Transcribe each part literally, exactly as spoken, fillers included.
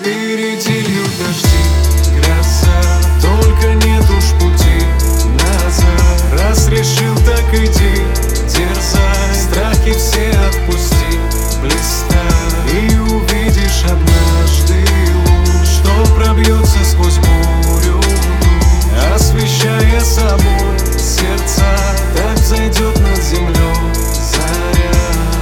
Впереди льют дожди, гроза, только нет уж пути назад. Раз решил, так иди, дерзай, страхи все отпусти, блистай, и увидишь однажды луч, что пробьется сквозь бурю, освещая собой сердца. Так зайдет над землей заря.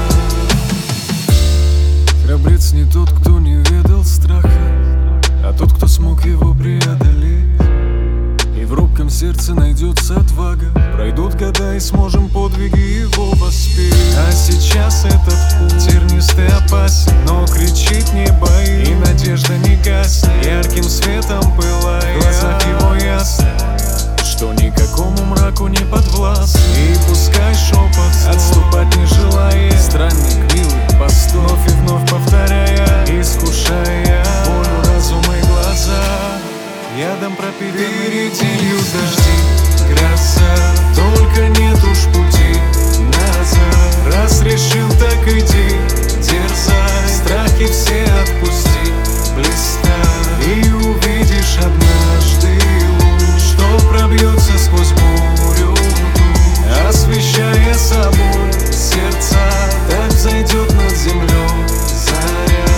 Храбрец не тот, кто не ведал страха, а тот, кто смог его преодолеть. И в робком сердце найдется отвага. Пройдут года и сможем подвиги его воспеть. А сейчас этот путь тернистый, опасен, но кричит небо, и надежда не гаснет. Ярким светом пылая, в глазах его ясно, что никакому мраку не подвластен. И пускай шепот отступать не желая, странник милый, постой, вновь и вновь повторяя, искушая волю разума и глаза, ядом пропитанный. Впереди льют дожди, гроза, только нет уж пути назад. Раз решил, так иди, дерзай, страхи все отпусти, блистай, и увидишь однажды луч, что пробьется сквозь бурю, освещая собой сердца. Так зайдет над землей заря.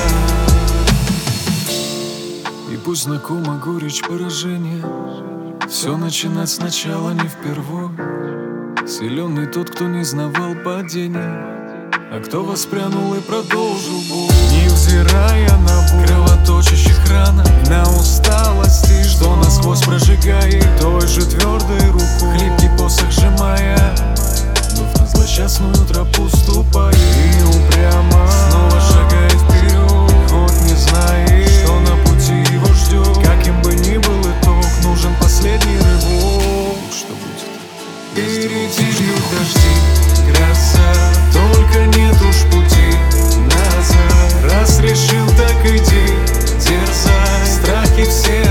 И пусть знакома горечь поражения, все начинать сначала не впервой. Силен тот, кто не знавал падений, а кто воспрянул и продолжил бой. Невзирая на боль кровоточащих ран, на усталости, что насквозь прожигает, той же твердой рукой хлипкий посох сжимая, вновь на злосчастную тропу ступая, и упрямо снова шагает вперед, хоть не знает, что на пути его ждет. Каким бы ни был итог, нужен последний рывок. Что будет? Впереди льют дожди, гроза, только нет уж пути назад. Раз решил, так иди, дерзай, страхи все